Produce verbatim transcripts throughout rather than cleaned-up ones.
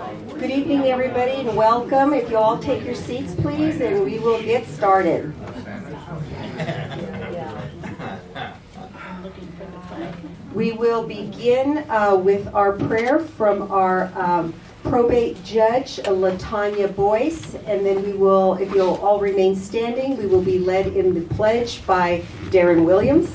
Good evening, everybody, and welcome. If you all take your seats, please, and we will get started. We will begin uh, with our prayer from our um, probate judge, LaTanya Boyce, and then we will, if you'll all remain standing, we will be led in the pledge by Darren Williams.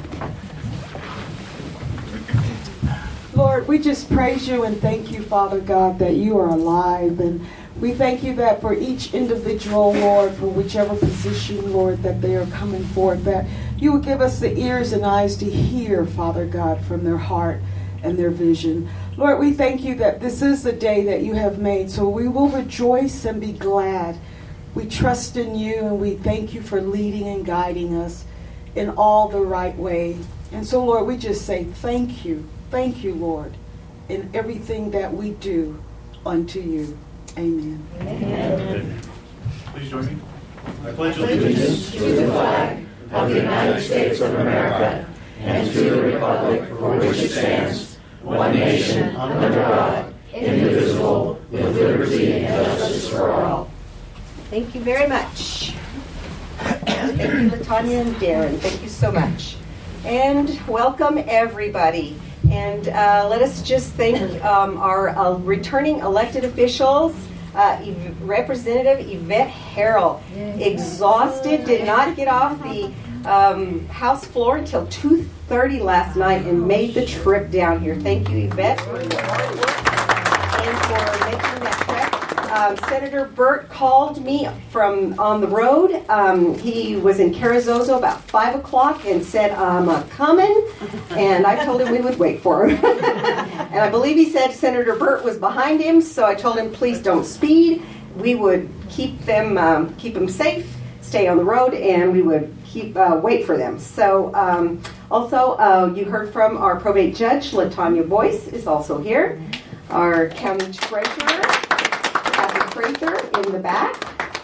Lord, we just praise you and thank you, Father God, that you are alive. And we thank you that for each individual, Lord, for whichever position, Lord, that they are coming forth, that you will give us the ears and eyes to hear, Father God, from their heart and their vision. Lord, we thank you that this is the day that you have made, so we will rejoice and be glad. We trust in you and we thank you for leading and guiding us in all the right way. And so, Lord, we just say thank you. Thank you, Lord, in everything that we do unto you. Amen. Amen. Please join me. I pledge allegiance to the flag of the United States of America and to the republic for which it stands, one nation, under God, indivisible, with liberty and justice for all. Thank you very much. Thank you, LaTanya and Darren. Thank you so much. And welcome, everybody. And uh, let us just thank um, our uh, returning elected officials, uh, Ev- Representative Yvette Harrell, exhausted, did not get off the um, House floor until two thirty last night and made the trip down here. Thank you, Yvette, for your hard work and for making that trip. Um, Senator Burt called me from on the road. Um, he was in Carrizozo about five o'clock and said, I'm a coming. And I told him we would wait for him. And I believe he said Senator Burt was behind him, so I told him, please don't speed. We would keep them, um, keep them safe, stay on the road, and we would keep uh, wait for them. So um, also, uh, you heard from our probate judge, LaTanya Boyce, is also here. Our county treasurer, Prather, in the back.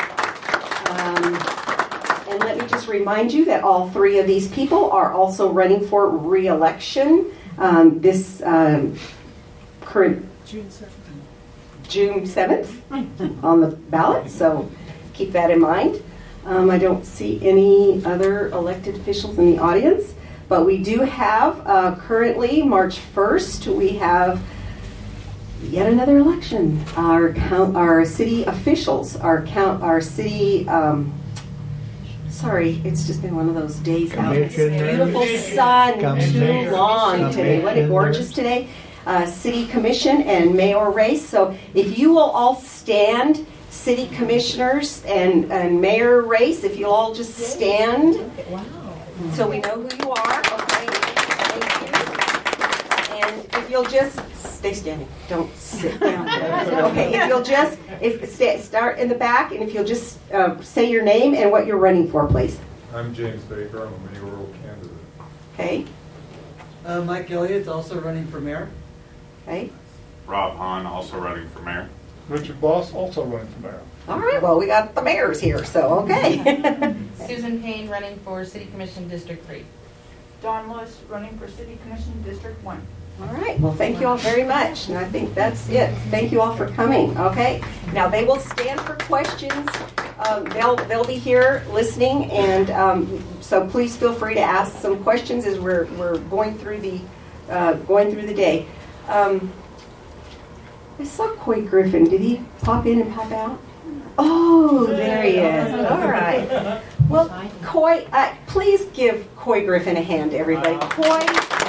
Um, and let me just remind you that all three of these people are also running for re-election um, this um, current June seventh on the ballot, so keep that in mind. Um, I don't see any other elected officials in the audience, but we do have uh, currently March first, we have yet another election. Our count, our city officials, our count, our city. Um, sorry, it's just been one of those days out. Beautiful sun, too long today. What a gorgeous today. Uh, city commission and mayor race. So if you will all stand, city commissioners and and mayor race. If you'll all just stand. Wow. So we know who you are. Okay. Thank you. And if you'll just stay standing. Don't sit down. Okay, if you'll just if stay, start in the back, and if you'll just uh, say your name and what you're running for, please. I'm James Baker. I'm a mayoral candidate. Okay. Uh, Mike Elliott's also running for mayor. Okay. Rob Hahn, also running for mayor. Richard Boss, also running for mayor. All right. Well, we got the mayors here, so okay. Susan Payne running for City Commission District three. Dawn Lewis running for City Commission District one. All right. Well, thank you all very much. And I think that's it. Thank you all for coming. Okay. Now, they will stand for questions. Um, they'll they'll be here listening. And um, so please feel free to ask some questions as we're we're going through the uh, going through the day. Um, I saw Coy Griffin. Did he pop in and pop out? Oh, there he is. All right. Well, Coy, uh, please give Coy Griffin a hand, everybody. Coy.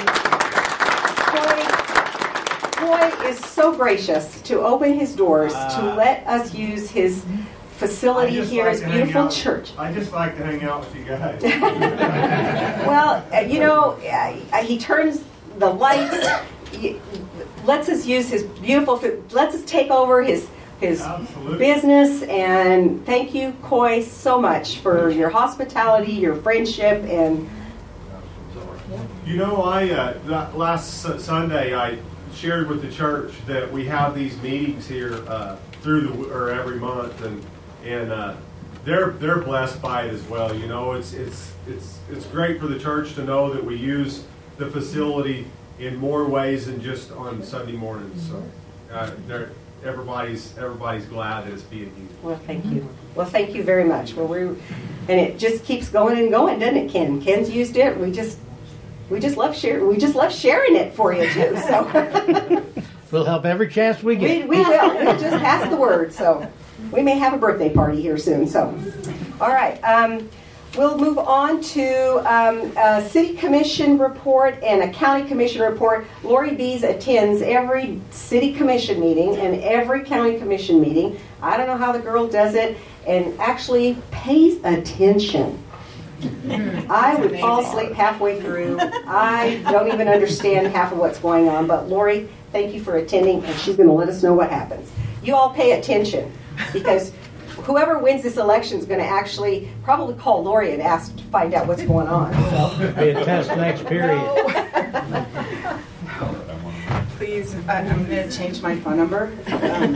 Coy is so gracious to open his doors uh, to let us use his facility here, like his beautiful out, church. I just like to hang out with you guys. Well, uh, you know, uh, he turns the lights, he lets us use his beautiful, lets us take over his his Absolutely. business, and thank you, Coy, so much for your hospitality, your friendship, and you know, I uh, last Sunday I shared with the church that we have these meetings here uh, through the or every month, and and uh, they're they're blessed by it as well. You know, it's it's it's it's great for the church to know that we use the facility in more ways than just on Sunday mornings. So uh, they're, everybody's everybody's glad that it's being used. Well, thank you. Well, thank you very much. Well, we're, and it just keeps going and going, doesn't it, Ken? Ken's used it. We just, we just love sharing. We just love sharing it for you too. So We'll help every chance we get. we, we will. We'll just pass the word. So we may have a birthday party here soon. So, all right. Um, We'll move on to um, a city commission report and a county commission report. Lori Bees attends every city commission meeting and every county commission meeting. I don't know how the girl does it, and actually pays attention. I would fall asleep halfway through. I don't even understand half of what's going on. But Lori, thank you for attending, and she's going to let us know what happens. You all pay attention, because whoever wins this election is going to actually probably call Lori and ask to find out what's going on. So. Be a test next period. Please, I- I'm going to change my phone number. Um,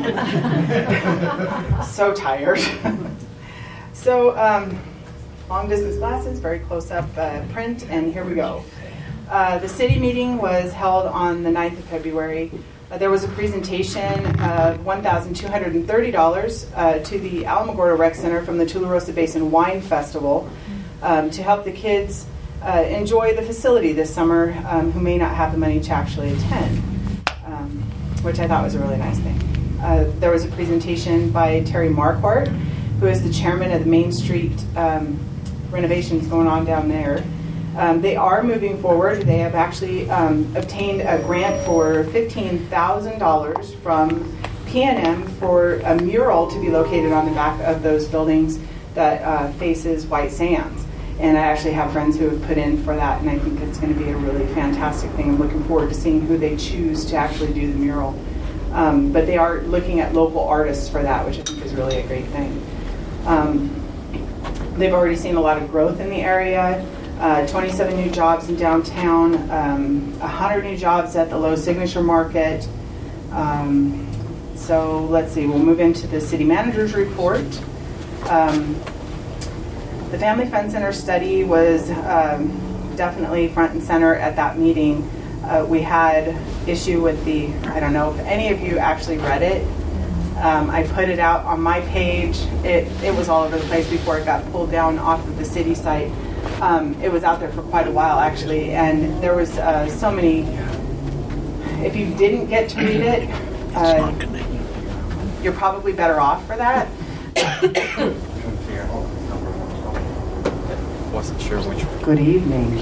so tired. So, um, long distance glasses, very close up uh, print, and here we go. Uh, the city meeting was held on the ninth of February. Uh, there was a presentation of one thousand two hundred thirty dollars uh, to the Alamogordo Rec Center from the Tularosa Basin Wine Festival um, to help the kids uh, enjoy the facility this summer um, who may not have the money to actually attend, um, which I thought was a really nice thing. Uh, there was a presentation by Terry Marquardt, who is the chairman of the Main Street um, renovations going on down there. Um, they are moving forward. They have actually um, obtained a grant for fifteen thousand dollars from P and M for a mural to be located on the back of those buildings that uh, faces White Sands. And I actually have friends who have put in for that, and I think it's going to be a really fantastic thing. I'm looking forward to seeing who they choose to actually do the mural. Um, but they are looking at local artists for that, which I think is really a great thing. Um, they've already seen a lot of growth in the area. Uh, twenty-seven new jobs in downtown, um, one hundred new jobs at the Low Signature Market. Um, so let's see, we'll move into the city manager's report. Um, the Family Fun Center study was um, definitely front and center at that meeting. Uh, we had issue with the, I don't know if any of you actually read it. Um, I put it out on my page. It, it was all over the place before it got pulled down off of the city site. Um, it was out there for quite a while, actually, and there was uh, so many. If you didn't get to read it, uh, you're probably better off for that. Wasn't sure which one. Good evening.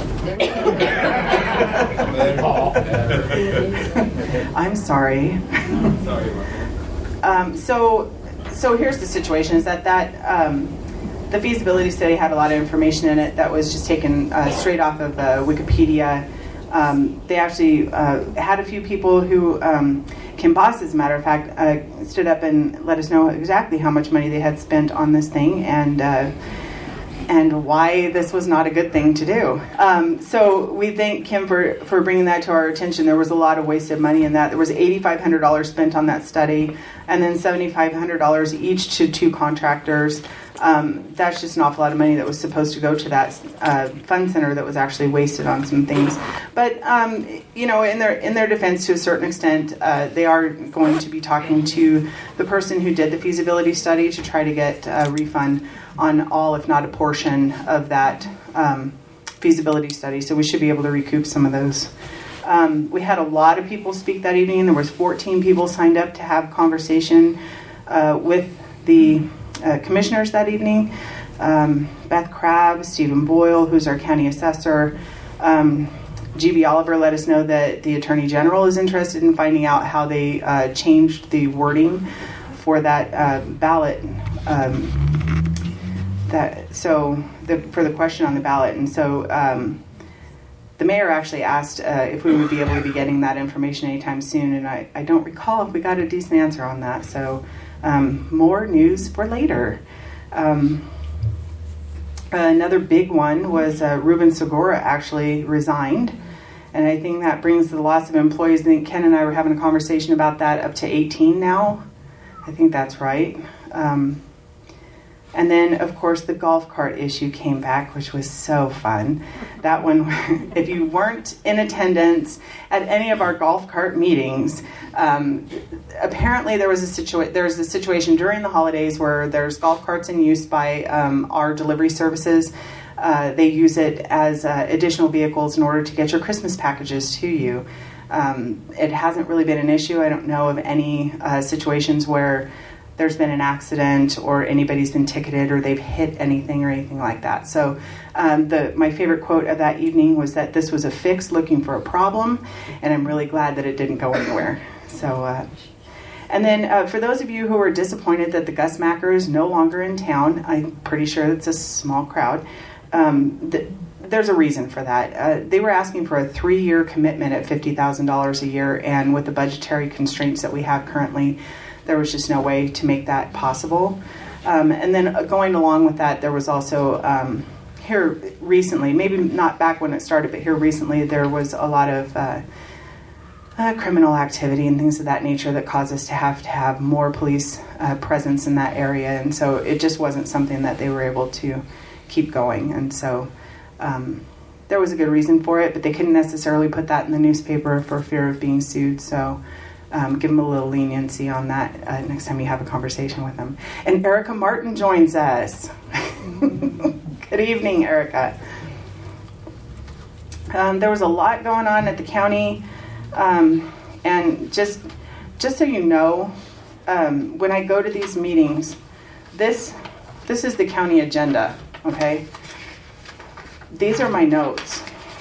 I'm sorry. Sorry. Um, so, so here's the situation: is that that. Um, The feasibility study had a lot of information in it that was just taken uh, straight off of uh, Wikipedia. Um, they actually uh, had a few people who, um, Kim Boss, as a matter of fact, uh, stood up and let us know exactly how much money they had spent on this thing and uh, and why this was not a good thing to do. Um, so we thank Kim for, for bringing that to our attention. There was a lot of wasted money in that. There was eight thousand five hundred dollars spent on that study, and then seven thousand five hundred dollars each to two contractors. Um, that's just an awful lot of money that was supposed to go to that uh, fun center that was actually wasted on some things. But um, you know, in their in their defense, to a certain extent, uh, they are going to be talking to the person who did the feasibility study to try to get a refund on all, if not a portion, of that um, feasibility study. So we should be able to recoup some of those. Um, we had a lot of people speak that evening. There was fourteen people signed up to have conversation uh, with the Uh, commissioners that evening. Um, Beth Crabb, Stephen Boyle, who's our county assessor. Um, G B Oliver let us know that the Attorney General is interested in finding out how they uh, changed the wording for that uh, ballot. Um, that so the, for the question on the ballot, and so um, the mayor actually asked uh, if we would be able to be getting that information anytime soon, and I, I don't recall if we got a decent answer on that. So. Um, more news for later. Um, another big one was uh, Ruben Segura actually resigned, and I think that brings the loss of employees. I think Ken and I were having a conversation about that, up to eighteen now. I think that's right. Um, And then, of course, the golf cart issue came back, which was so fun. That one, if you weren't in attendance at any of our golf cart meetings, um, apparently there was a situa- there was a situation during the holidays where there's golf carts in use by um, our delivery services. Uh, they use it as uh, additional vehicles in order to get your Christmas packages to you. Um, it hasn't really been an issue. I don't know of any uh, situations where there's been an accident or anybody's been ticketed or they've hit anything or anything like that. So um, the my favorite quote of that evening was that this was a fix looking for a problem, and I'm really glad that it didn't go anywhere. So, uh, and then uh, for those of you who are disappointed that the Gus Macker is no longer in town, I'm pretty sure it's a small crowd. Um, th- there's a reason for that. Uh, they were asking for a three-year commitment at fifty thousand dollars a year, and with the budgetary constraints that we have currently, there was just no way to make that possible. Um, and then going along with that, there was also um, here recently, maybe not back when it started, but here recently, there was a lot of uh, uh, criminal activity and things of that nature that caused us to have to have more police uh, presence in that area. And so it just wasn't something that they were able to keep going. And so um, there was a good reason for it, but they couldn't necessarily put that in the newspaper for fear of being sued. So Um, give them a little leniency on that uh, next time you have a conversation with them. And Erica Martin joins us. Good evening, Erica. Um, there was a lot going on at the county, um, and just just so you know, um, when I go to these meetings, this this is the county agenda. Okay, these are my notes.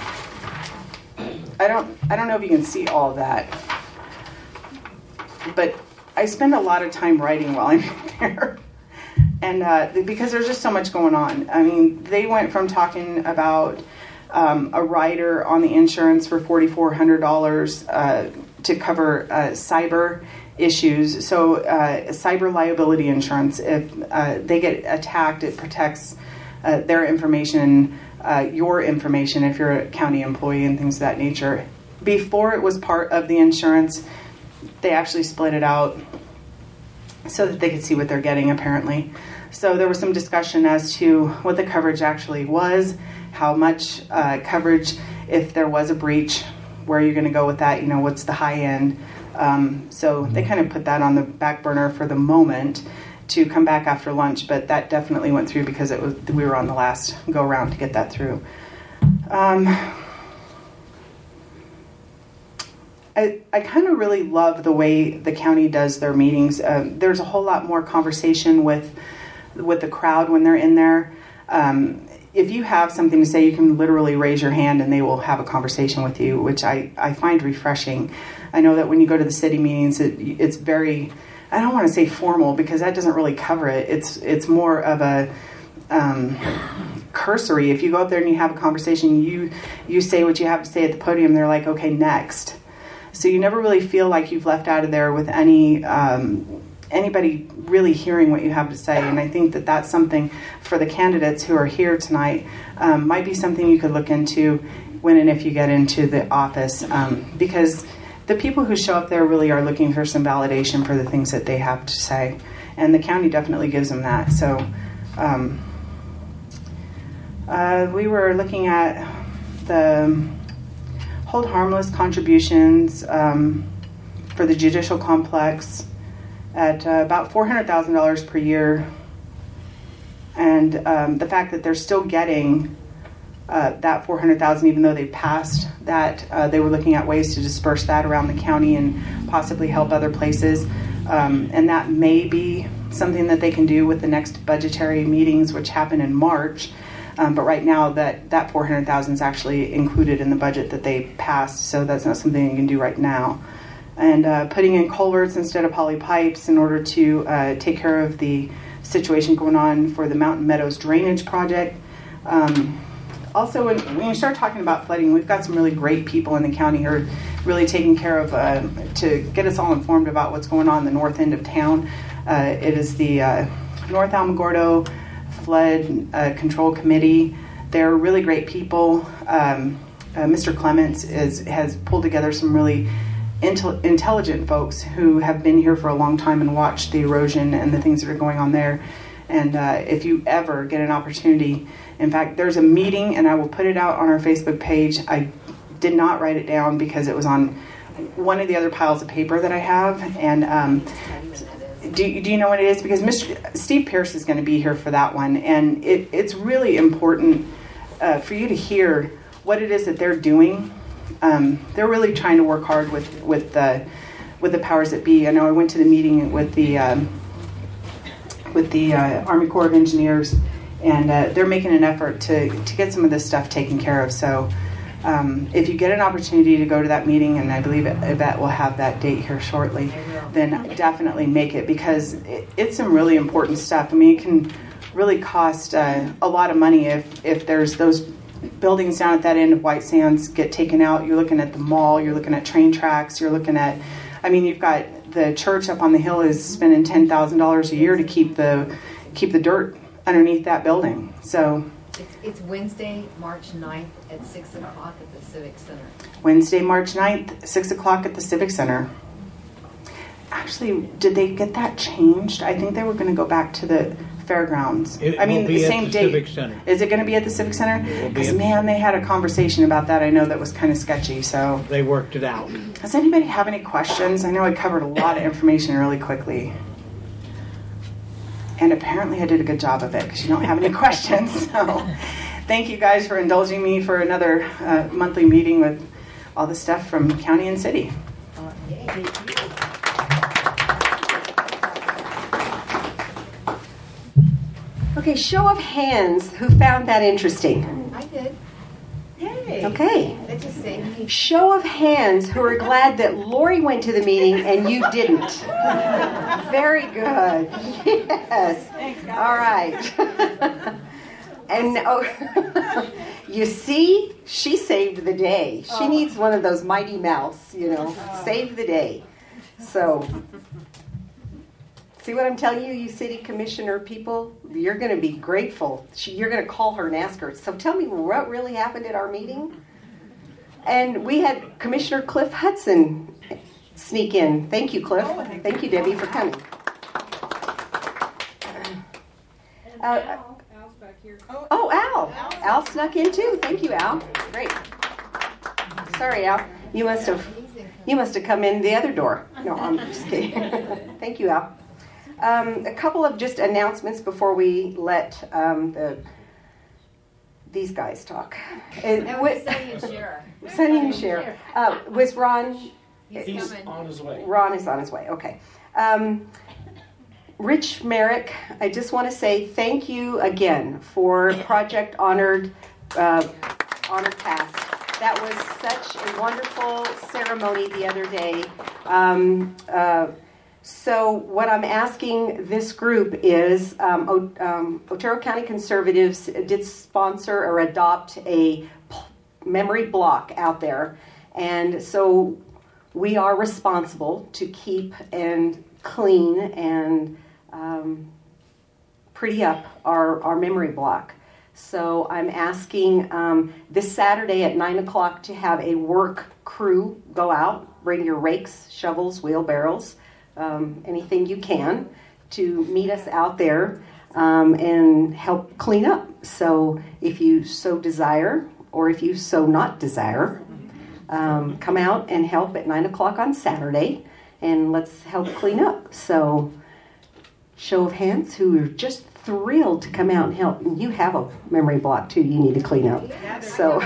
I don't I don't know if you can see all of that. But I spend a lot of time writing while I'm there. And uh, because there's just so much going on. I mean, they went from talking about um, a rider on the insurance for four thousand four hundred dollars uh, to cover uh, cyber issues. So uh, cyber liability insurance, if uh, they get attacked, it protects uh, their information, uh, your information if you're a county employee and things of that nature. Before it was part of the insurance, they actually split it out so that they could see what they're getting, apparently. So there was some discussion as to what the coverage actually was, how much uh, coverage, if there was a breach, where you're going to go with that, you know, what's the high end. Um, so they kind of put that on the back burner for the moment to come back after lunch, but that definitely went through because it was we were on the last go-around to get that through. Um, I, I kind of really love the way the county does their meetings. Um, there's a whole lot more conversation with with the crowd when they're in there. Um, if you have something to say, you can literally raise your hand and they will have a conversation with you, which I, I find refreshing. I know that when you go to the city meetings, it, it's very, I don't want to say formal because that doesn't really cover it. It's, it's more of a um, cursory. If you go up there and you have a conversation, you, you say what you have to say at the podium, they're like, okay, next. So you never really feel like you've left out of there with any um, anybody really hearing what you have to say. And I think that that's something for the candidates who are here tonight um, might be something you could look into when and if you get into the office. Um, because the people who show up there really are looking for some validation for the things that they have to say. And the county definitely gives them that. So um, uh, we were looking at the hold harmless contributions um, for the judicial complex at uh, about four hundred thousand dollars per year. And um, the fact that they're still getting uh, that four hundred thousand dollars, even though they've passed that, uh, they were looking at ways to disperse that around the county and possibly help other places. Um, and that may be something that they can do with the next budgetary meetings, which happen in March. Um, but right now, that, that four hundred thousand dollars is actually included in the budget that they passed, so that's not something you can do right now. And uh, putting in culverts instead of poly pipes in order to uh, take care of the situation going on for the Mountain Meadows drainage project. Um, also, when, when you start talking about flooding, we've got some really great people in the county who are really taking care of, uh, to get us all informed about what's going on in the north end of town. Uh, it is the uh, North Alamogordo Flood uh, Control Committee. They're really great people. Um, uh, Mister Clements is, has pulled together some really intel- intelligent folks who have been here for a long time and watched the erosion and the things that are going on there. And uh, if you ever get an opportunity, in fact, there's a meeting, and I will put it out on our Facebook page. I did not write it down because it was on one of the other piles of paper that I have. And um, do, do you know what it is? Because Mister Steve Pierce is going to be here for that one. And it, it's really important uh, for you to hear what it is that they're doing. Um, they're really trying to work hard with, with, the, with the powers that be. I know I went to the meeting with the... Um, with the uh, Army Corps of Engineers, and uh, they're making an effort to, to get some of this stuff taken care of. So um, if you get an opportunity to go to that meeting, and I believe Yvette will have that date here shortly, then definitely make it, because it, it's some really important stuff. I mean, it can really cost uh, a lot of money if, if there's those buildings down at that end of White Sands get taken out. You're looking at the mall, you're looking at train tracks, you're looking at, I mean, you've got the church up on the hill is spending ten thousand dollars a year to keep the keep the dirt underneath that building. So it's, it's Wednesday, March ninth at six o'clock at the Civic Center. Wednesday, March ninth, six o'clock at the Civic Center. Actually, did they get that changed? I think they were going to go back to the fairgrounds. It I mean, will be the at same the date. Civic Center. Is it going to be at the Civic Center? Because, at- man, they had a conversation about that. I know that was kind of sketchy. So, They worked it out. does anybody have any questions? I know I covered a lot of information really quickly. And apparently I did a good job of it because you don't have any questions. So thank you guys for indulging me for another uh, monthly meeting with all the stuff from county and city. Okay, show of hands who found that interesting. I did. Yay. Okay. That just saved me. Show of hands who are glad that Lori went to the meeting and you didn't. Very good. Yes. Thanks, guys. All right. And oh, you see, she saved the day. She Oh. needs one of those Mighty Mouse, you know, save the day. So, see what I'm telling you, you city commissioner people? You're going to be grateful. She, you're going to call her and ask her, so tell me what really happened at our meeting? And we had Commissioner Cliff Hudson sneak in. Thank you, Cliff. Thank you, Debbie, for coming. Uh, oh, Al. Al snuck in too. Thank you, Al. Great. Sorry, Al. You must have you must have come in the other door. No, I'm just kidding. Thank you, Al. Um, a couple of just announcements before we let um, the these guys talk. And Uh, we're wi- Sunny and Cher. Sunny and Cher. Uh, was Ron? He's coming. on his way. Ron is on his way. Okay. Um, Rich Merrick, I just want to say thank you again for Project Honored uh, Honored Cast. That was such a wonderful ceremony the other day. Um, uh, so what I'm asking this group is, um, o- um, Otero County Conservatives did sponsor or adopt a p- memory block out there. And so we are responsible to keep and clean and um, pretty up our, our memory block. So I'm asking um, this Saturday at nine o'clock to have a work crew go out, bring your rakes, shovels, wheelbarrows, um, anything you can to meet us out there um, and help clean up. So if you so desire, or if you so not desire, um, come out and help at nine o'clock on Saturday, and let's help clean up. So show of hands who are just thrilled to come out and help. And you have a memory block too you need to clean up. So,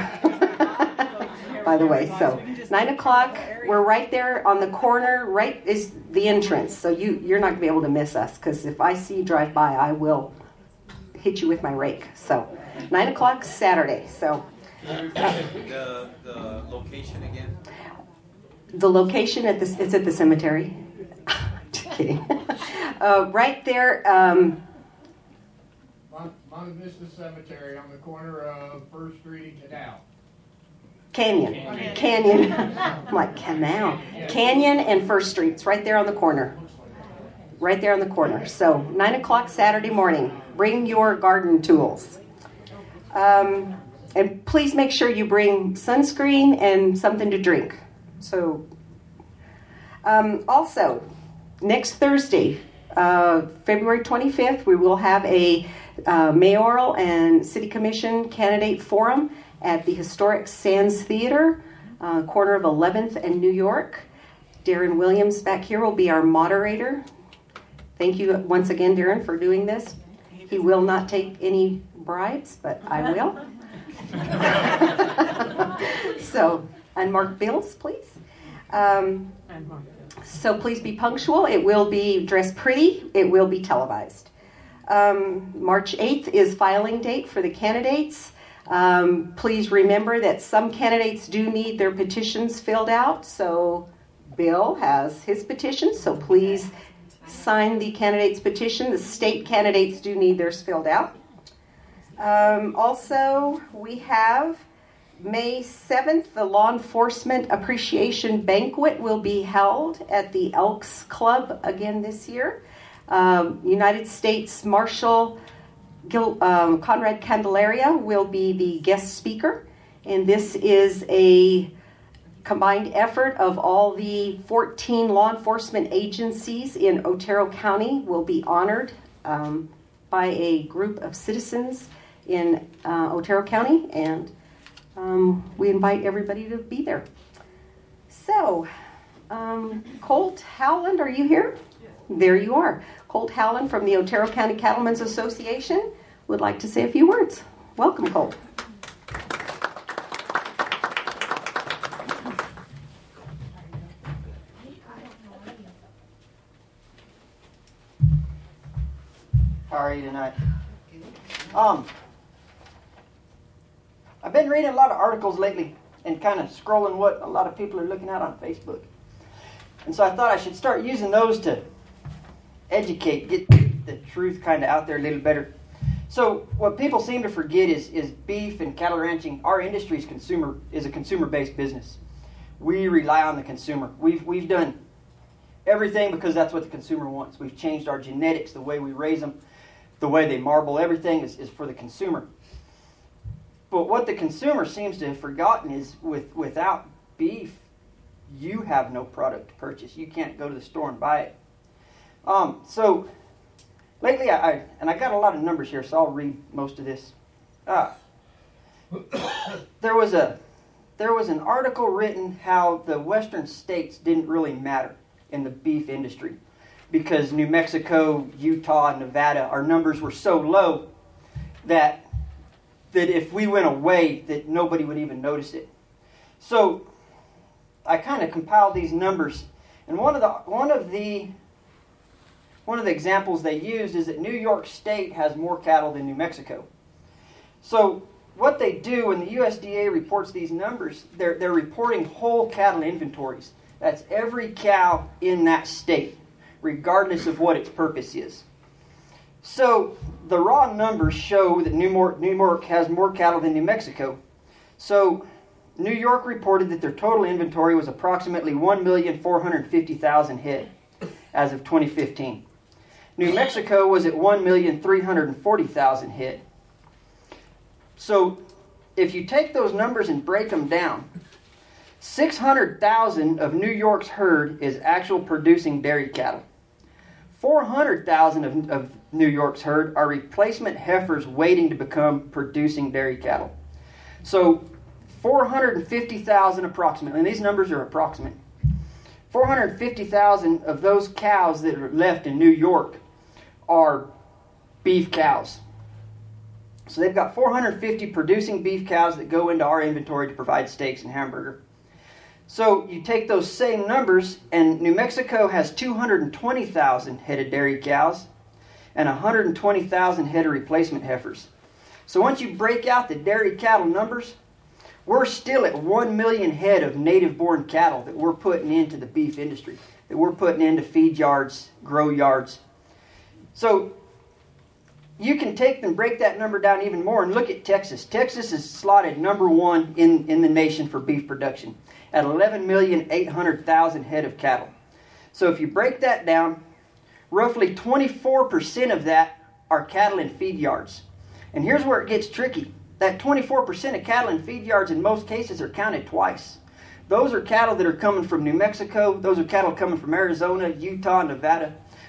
by the way, so nine o'clock, we're right there on the corner, right is the entrance. So you, you're not going to be able to miss us, because if I see you drive by, I will hit you with my rake. So nine o'clock Saturday. So The, the location again? the location at this, it's at the cemetery. Just kidding. uh, right there. Um, Mount Mount Vista Cemetery on the corner of First Street and Canal. Canyon. Canyon. Canyon. I'm like, Canal. Canyon and First Street. It's right there on the corner. Right there on the corner. So, nine o'clock Saturday morning. Bring your garden tools. Um, and please make sure you bring sunscreen and something to drink. So, um, also, next Thursday, uh, February twenty-fifth, we will have a uh, mayoral and city commission candidate forum at the historic Sands Theater, uh, corner of eleventh and New York. Darren Williams back here will be our moderator. Thank you once again, Darren, for doing this. He will not take any bribes, but I will. So, unmarked bills, please. Um, so please be punctual. It will be dressed pretty. It will be televised. Um, March eighth is filing date for the candidates. Um, please remember that some candidates do need their petitions filled out. So Bill has his petition, so please sign the candidate's petition. The state candidates do need theirs filled out. Um, also, we have May seventh, the Law Enforcement Appreciation Banquet will be held at the Elks Club again this year. Um, United States Marshal Gil, um, Conrad Candelaria will be the guest speaker, and this is a combined effort of all the fourteen law enforcement agencies in Otero County will be honored um, by a group of citizens in uh, Otero County, and um, we invite everybody to be there. So, um, Colt Howland, are you here? Yes. There you are. Colt Howland from the Otero County Cattlemen's Association would like to say a few words. Welcome, Colt. How are you tonight? Um, I've been reading a lot of articles lately and kind of scrolling what a lot of people are looking at on Facebook. And so I thought I should start using those to educate, get the truth kind of out there a little better. So what people seem to forget is, is beef and cattle ranching, our industry is consumer is a consumer-based business. We rely on the consumer. We've we've done everything because that's what the consumer wants. We've changed our genetics, the way we raise them, the way they marble, everything is, is for the consumer. But what the consumer seems to have forgotten is with without beef, you have no product to purchase. You can't go to the store and buy it. Um, so lately, I, I and I got a lot of numbers here, so I'll read most of this. Uh, there was a there was an article written how the western states didn't really matter in the beef industry because New Mexico, Utah, and Nevada, our numbers were so low that that if we went away, that nobody would even notice it. So I kind of compiled these numbers, and one of the one of the one of the examples they used is that New York State has more cattle than New Mexico. So what they do when the U S D A reports these numbers, they're they're reporting whole cattle inventories. That's every cow in that state, regardless of what its purpose is. So the raw numbers show that New York, New York has more cattle than New Mexico. So New York reported that their total inventory was approximately one million four hundred fifty thousand head as of twenty fifteen. New Mexico was at one million three hundred forty thousand head. So if you take those numbers and break them down, six hundred thousand of New York's herd is actual producing dairy cattle. four hundred thousand of, of New York's herd are replacement heifers waiting to become producing dairy cattle. So four hundred fifty thousand approximately, and these numbers are approximate, four hundred fifty thousand of those cows that are left in New York are beef cows. So they've got four hundred fifty producing beef cows that go into our inventory to provide steaks and hamburger. So you take those same numbers, and New Mexico has two hundred twenty thousand head of dairy cows and one hundred twenty thousand head of replacement heifers. So once you break out the dairy cattle numbers, we're still at one million head of native-born cattle that we're putting into the beef industry, that we're putting into feed yards, grow yards. So you can take and break that number down even more and look at Texas. Texas is slotted number one in, in the nation for beef production at eleven million eight hundred thousand head of cattle. So if you break that down, roughly twenty-four percent of that are cattle in feed yards. And here's where it gets tricky. That twenty-four percent of cattle in feed yards in most cases are counted twice. Those are cattle that are coming from New Mexico. Those are cattle coming from Arizona, Utah, Nevada.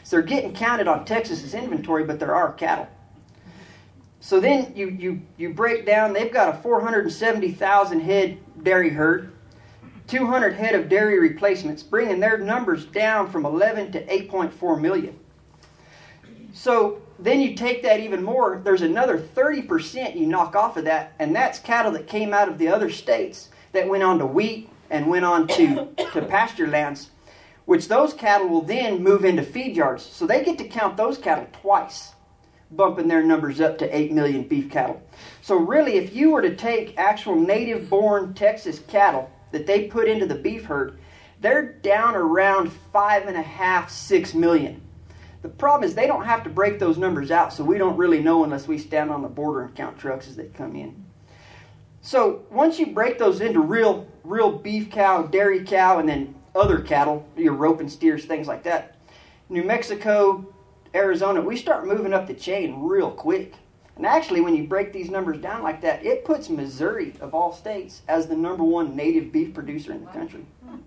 So they're getting counted on Texas's inventory, but there are cattle. So then you, you, you break down, they've got a four hundred seventy thousand head dairy herd, two hundred head of dairy replacements, bringing their numbers down from eleven to eight point four million. So then you take that even more, there's another thirty percent you knock off of that, and that's cattle that came out of the other states that went on to wheat and went on to, to pasture lands, which those cattle will then move into feed yards. So they get to count those cattle twice, bumping their numbers up to eight million beef cattle. So really, if you were to take actual native-born Texas cattle that they put into the beef herd, they're down around five and a half, six million. The problem is they don't have to break those numbers out, so we don't really know unless we stand on the border and count trucks as they come in. So once you break those into real, real beef cow, dairy cow, and then other cattle, your rope and steers, things like that, New Mexico, Arizona, we start moving up the chain real quick. And actually, when you break these numbers down like that, it puts Missouri, of all states, as the number one native beef producer in the country.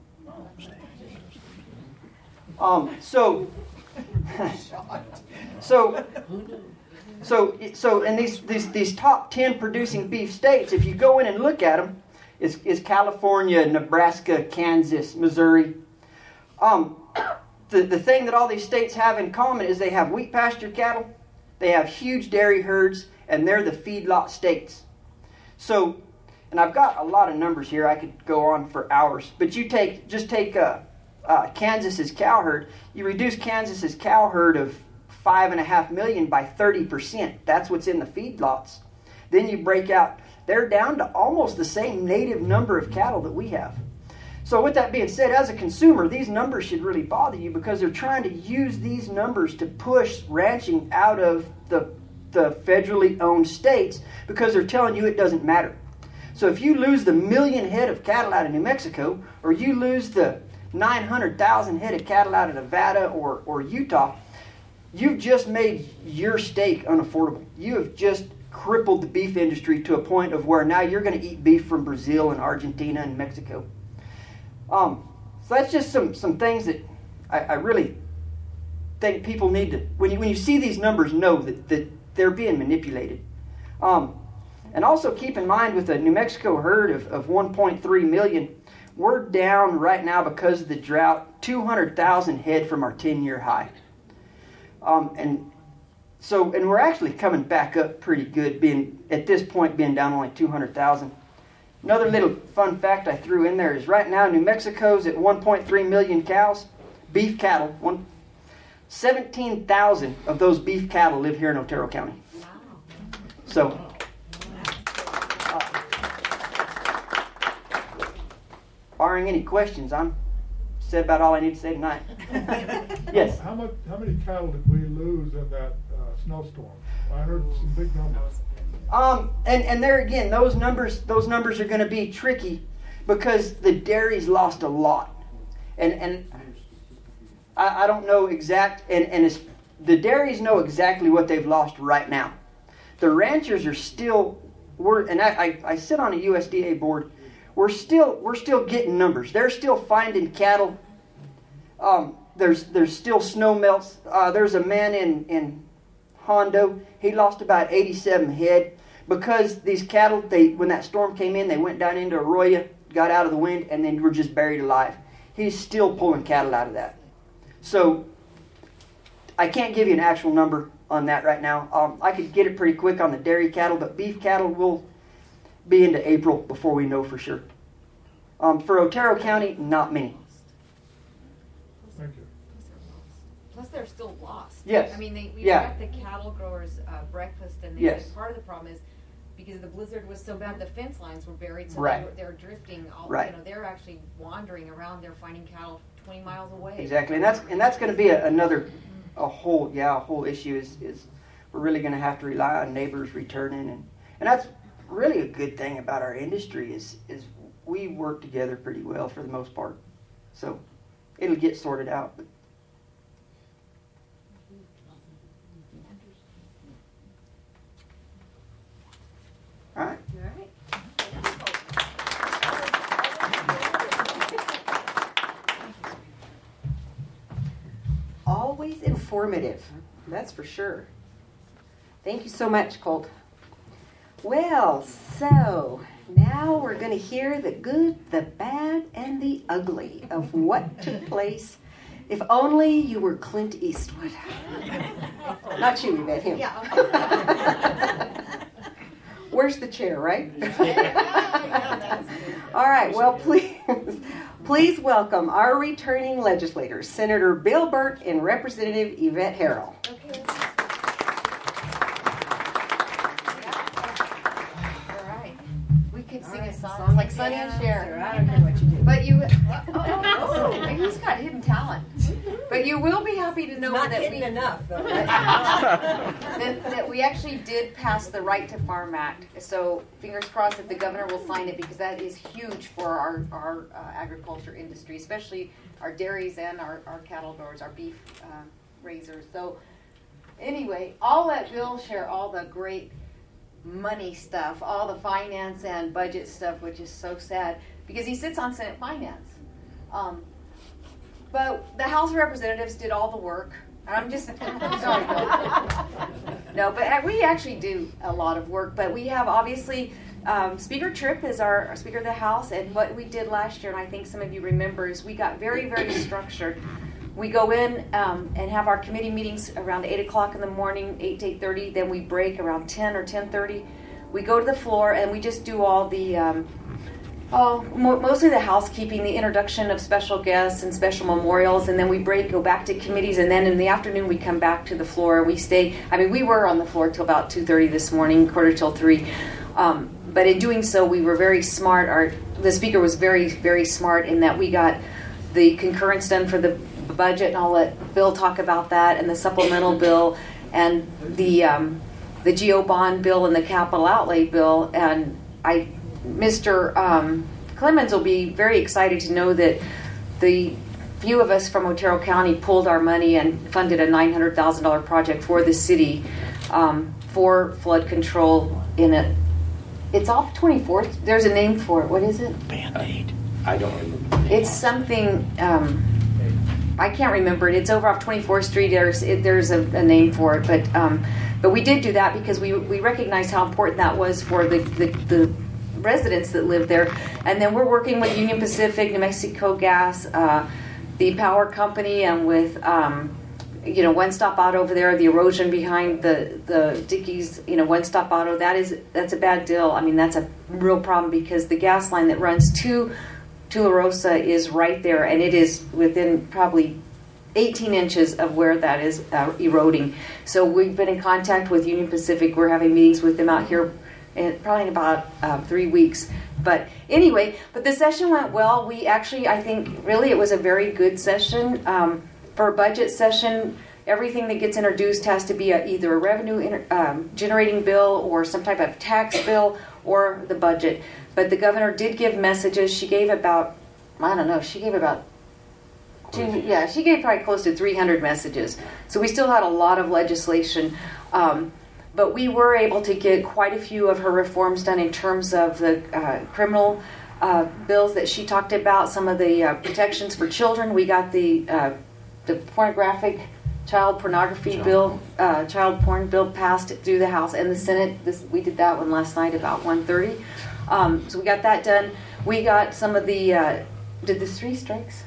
Um, so, so, so, so, in these, these these top ten producing beef states, if you go in and look at them, is is California, Nebraska, Kansas, Missouri. Um, the the thing that all these states have in common is they have wheat pasture cattle, they have huge dairy herds, and they're the feedlot states. So, and I've got a lot of numbers here. I could go on for hours, but you take just take uh, uh, Kansas's cow herd. You reduce Kansas's cow herd of five and a half million by thirty percent. That's what's in the feedlots. Then you break out, they're down to almost the same native number of cattle that we have. So with that being said, as a consumer, these numbers should really bother you because they're trying to use these numbers to push ranching out of the, the federally owned states because they're telling you it doesn't matter. So if you lose the million head of cattle out of New Mexico, or you lose the nine hundred thousand head of cattle out of Nevada or, or Utah, you've just made your steak unaffordable. You have just crippled the beef industry to a point of where now you're going to eat beef from Brazil and Argentina and Mexico. Um, so that's just some, some things that I, I really think people need to, when you, when you see these numbers, know that, that they're being manipulated. Um, and also keep in mind with a New Mexico herd of, of one point three million, we're down right now because of the drought, two hundred thousand head from our ten-year high. Um, and so, and we're actually coming back up pretty good, being at this point being down only two hundred thousand. Another little fun fact I threw in there is right now New Mexico's at one point three million cows, beef cattle. One, seventeen thousand of those beef cattle live here in Otero County. So, uh, barring any questions, I'm said about all I need to say tonight. Yes. How much? How many cattle did we lose in that uh, snowstorm? I heard some big numbers. Um, and, and there again, those numbers those numbers are going to be tricky because the dairies lost a lot, and and I, I don't know exact and and it's, the dairies know exactly what they've lost right now. The ranchers are still we're and I, I, I sit on a U S D A board. We're still we're still getting numbers. They're still finding cattle. Um, there's there's still snow melts. Uh, there's a man in in Hondo. He lost about eighty-seven head because these cattle. They when that storm came in, they went down into Arroyo, got out of the wind, and then were just buried alive. He's still pulling cattle out of that. So I can't give you an actual number on that right now. Um, I could get it pretty quick on the dairy cattle, but beef cattle will be into April before we know for sure. Um, for Otero County, not many. Thank you. Plus, they're still lost. Yes. I mean, they, we Yeah. got the cattle growers uh, breakfast, and they Yes. said part of the problem is because the blizzard was so bad, the fence lines were buried, so Right. they were, they're drifting. All, Right. You know, they're actually wandering around. They're finding cattle twenty miles away. Exactly, and that's and that's going to be a, another a whole yeah a whole issue is is we're really going to have to rely on neighbors returning, and and that's really a good thing about our industry is is we work together pretty well for the most part, so it'll get sorted out. But all right. All right. Always in informative, that's for sure. Thank you so much, Colt. Well, so now we're going to hear the good, the bad, and the ugly of what took place. If only you were Clint Eastwood. Not you, Yvette, him. Yeah. Where's the chair, right? All right, well, please, please welcome our returning legislators, Senator Bill Burke and Representative Yvette Harrell. Okay. All right. We could sing a song. It's like Sonny and Cher. I don't care what you do. But you, oh, oh, oh, he's got hidden talent. But you will be happy to know Not that hidden we enough, though. that, that we actually did pass the Right to Farm Act. So fingers crossed that the governor will sign it, because that is huge for our, our uh, agriculture industry, especially our dairies and our, our cattle growers, our beef uh, raisers. So anyway, I'll let Bill share all the great money stuff, all the finance and budget stuff, which is so sad, because he sits on Senate Finance. Um, But the House of Representatives did all the work. I'm just, I'm sorry, Bill. No, but we actually do a lot of work. But we have, obviously, um, Speaker Tripp is our, our Speaker of the House. And what we did last year, and I think some of you remember, is we got very, very structured. We go in um, and have our committee meetings around eight o'clock in the morning, eight to eight thirty. Then we break around ten or ten thirty. We go to the floor, and we just do all the... Um, Oh, mo- mostly the housekeeping, the introduction of special guests and special memorials, and then we break, go back to committees, and then in the afternoon we come back to the floor. We stay, I mean, we were on the floor till about two thirty this morning, quarter till three. Um, but in doing so, we were very smart. Our The speaker was very, very smart in that we got the concurrence done for the budget, and I'll let Bill talk about that, and the supplemental bill, and the um, the G O bond bill, and the capital outlay bill, and I... Mister Um, Clemens will be very excited to know that the few of us from Otero County pulled our money and funded a nine hundred thousand dollars project for the city um, for flood control in it. It's off twenty-fourth. There's a name for it. What is it? Band-Aid. I don't remember. It's something, um, I can't remember it. It's over off twenty-fourth Street. There's it, there's a, a name for it. But um, but we did do that because we, we recognized how important that was for the, the, the residents that live there. And then we're working with Union Pacific, New Mexico Gas, uh, the power company, and with um, you know One Stop Auto over there, the erosion behind the the Dickies, you know One Stop Auto. That is that's a bad deal. I mean, that's a real problem because the gas line that runs to to La Rosa is right there, and it is within probably eighteen inches of where that is uh, eroding. So we've been in contact with Union Pacific. We're having meetings with them out here in, probably in about uh, three weeks. But anyway, but the session went well. We actually, I think, really it was a very good session. Um, for a budget session, everything that gets introduced has to be a, either a revenue inter, um, generating bill or some type of tax bill or the budget. But the governor did give messages. She gave about, I don't know, she gave about two, yeah, she gave probably close to three hundred messages. So we still had a lot of legislation. Um, But we were able to get quite a few of her reforms done in terms of the uh, criminal uh, bills that she talked about, some of the uh, protections for children. We got the uh, the pornographic child pornography child. bill, uh, child porn bill passed through the House and the Senate. This, we did that one last night about one thirty. Um, so we got that done. We got some of the, uh, did the three strikes?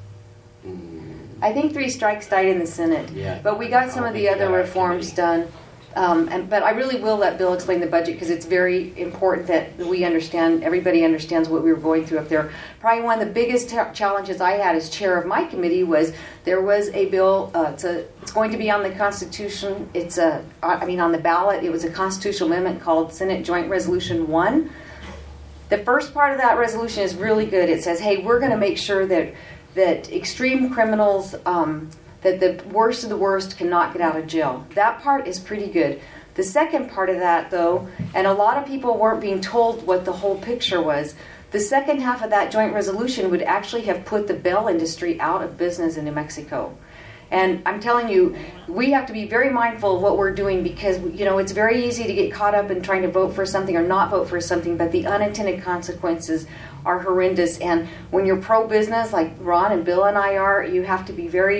I think three strikes died in the Senate. Yeah. But we got some of the other reforms done. Um, and, but I really will let Bill explain the budget because it's very important that we understand, everybody understands what we were going through up there. Probably one of the biggest t- challenges I had as chair of my committee was there was a bill, uh, it's, a, it's going to be on the Constitution, it's a, I mean on the ballot, it was a constitutional amendment called Senate Joint Resolution one. The first part of that resolution is really good. It says, hey, we're going to make sure that, that extreme criminals, um, that the worst of the worst cannot get out of jail. That part is pretty good. The second part of that, though, and a lot of people weren't being told what the whole picture was, the second half of that joint resolution would actually have put the bail industry out of business in New Mexico. And I'm telling you, we have to be very mindful of what we're doing because, you know, it's very easy to get caught up in trying to vote for something or not vote for something, but the unintended consequences are horrendous. And when you're pro-business, like Ron and Bill and I are, you have to be very